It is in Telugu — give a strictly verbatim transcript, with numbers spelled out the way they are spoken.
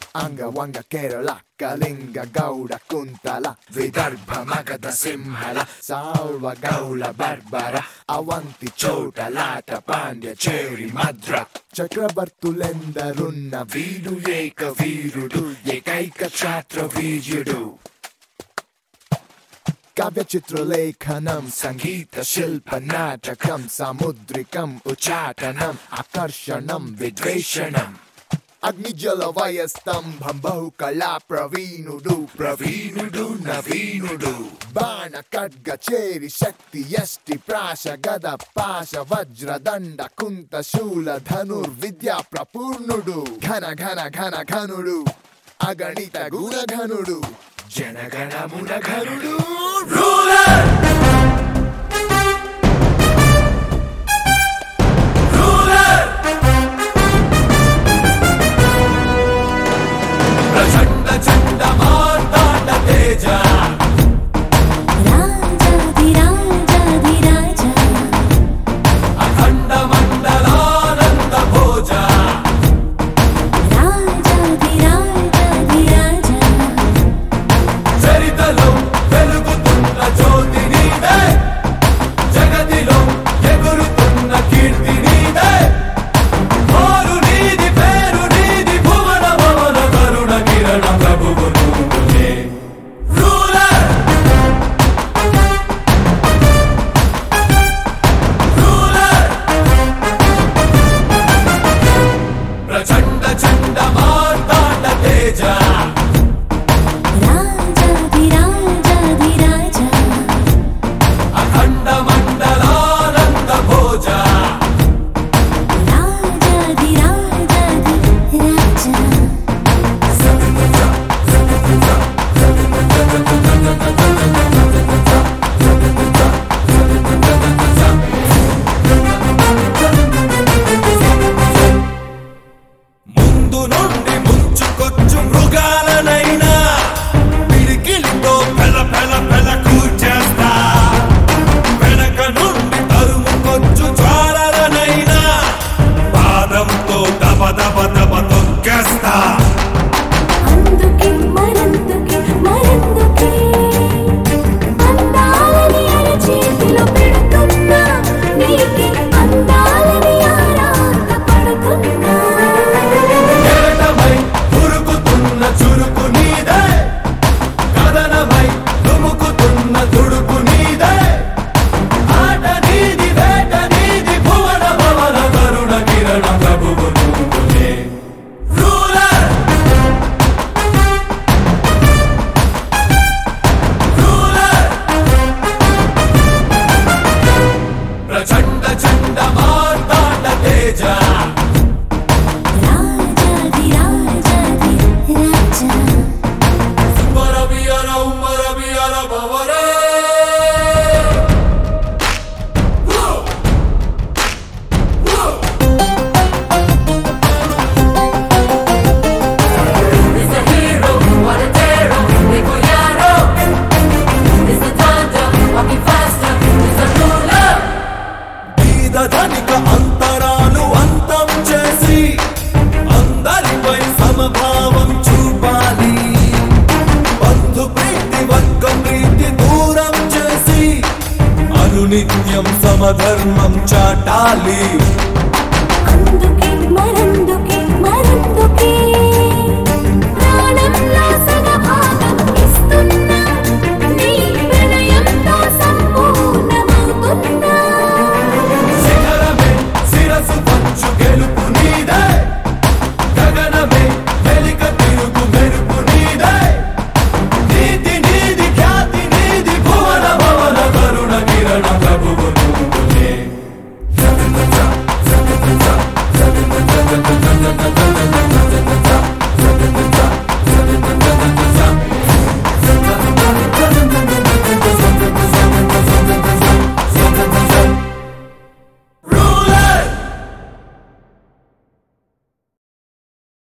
అంగవంగ కేరళ కళింగ గౌడ కుంతల విదర్భ మగధ సింహల సాల్వ గౌళ బర్బర అవంతి చోటలాట పాండ్య చేరి మద్ర చక్రవర్తులెందరున్న వీడు ఏక వీరుడు ఏకైక ఛాత్ర వీర్యుడు కావ్య చిత్రలేఖనం సంగీత శిల్ప నాటకం సాముద్రికం ఉచాటనం ఆకర్షణం విద్వేషణం అగ్నిజల వయస్తంభం బహుకళా ప్రవీణుడు ప్రవీణుడు నవీనుడు బాణ ఖడ్గ చేరి శక్తి యష్టి ప్రాశ గద పాశ వజ్ర దండ కుంత శూల ధనుర్విద్యా ప్రపూర్ణుడు ఘన ఘన ఘన ఘనుడు అగణిత గుణఘనుడు జనగణమున ఘనుడు రూలర్ ధనిక అంతరాలు అంతం చేసి అందరిపై సమభావం చూపాలి బంధు ప్రీతి వర్గ ప్రీతి దూరం చేసి అనునిత్యం సమధర్మం చాటాలి అందుకే మరందుకే